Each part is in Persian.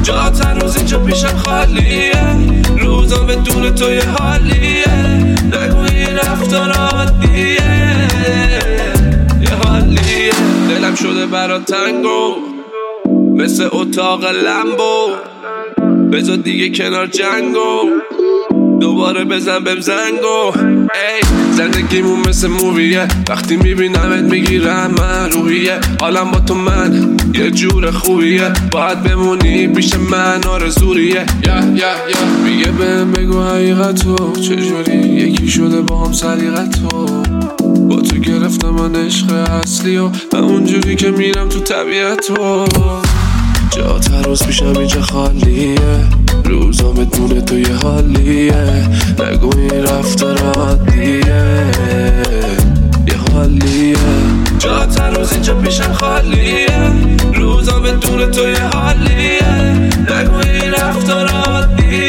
جات هنوز اینجا پیشم خالیه، روزا بدون تو یه حالیه، نگو این رفتار عادیه، یه حالیه. دلم شده برا تنگو مثل اتاق لمبو، بذار دیگه کنار جنگو، دوباره بزن بهم زنگو. ای زندگیمون مثل موویه، وقتی میبینمت میگیرم من روحیه، حالم با تو من یه جور خوبیه، باید بمونی پیش من آرزوریه. میگه بهم بگو حقیقتو، چجوری یکی شده با هم سلیقتو، با تو گرفتم من عشق اصلی و اونجوری که میرم تو طبیعتو. جات هر روز پیشم اینجا خالیه، روزا بدون تو یه حالیه، نگو این رفتار عادیه، یه حالیه. جات هر روز اینجا پیشم خالیه، روزا بدون تو یه حالیه، نگو این رفتار عادیه،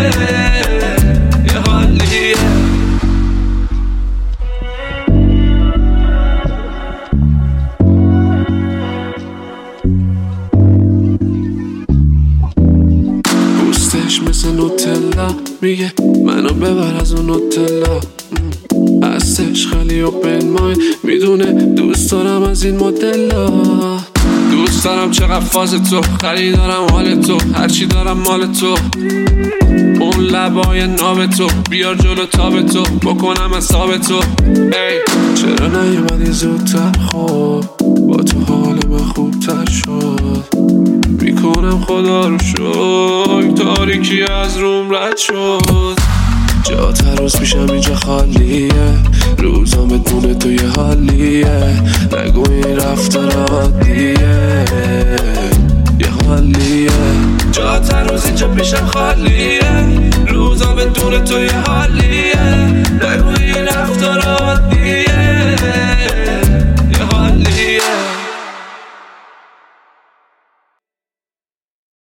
یه حالیه. مثل نوتلا میگه منو ببر از اون نوتلا، هستش خیلی اوپن مایند، میدونه دوست دارم از این مدلا، دوست دارم چقدر فاز تو، خریدارم حال تو، هرچی دارم مال تو، اون لبای ناب تو، بیار جلو تاب تو، بکنم حساب تو. ای چرا نیومدی زودتر، خب با تو حال من خوبتر شد، میکنم خدا رو شکر تاریکی از روم رد شد. جات هر روز پیشم اینجا خالیه، روزا بدون تو یه حالیه، نگو این رفتار عادیه، یه حالیه. جات هر روز اینجا پیشم خالیه، روزا بدون تو یه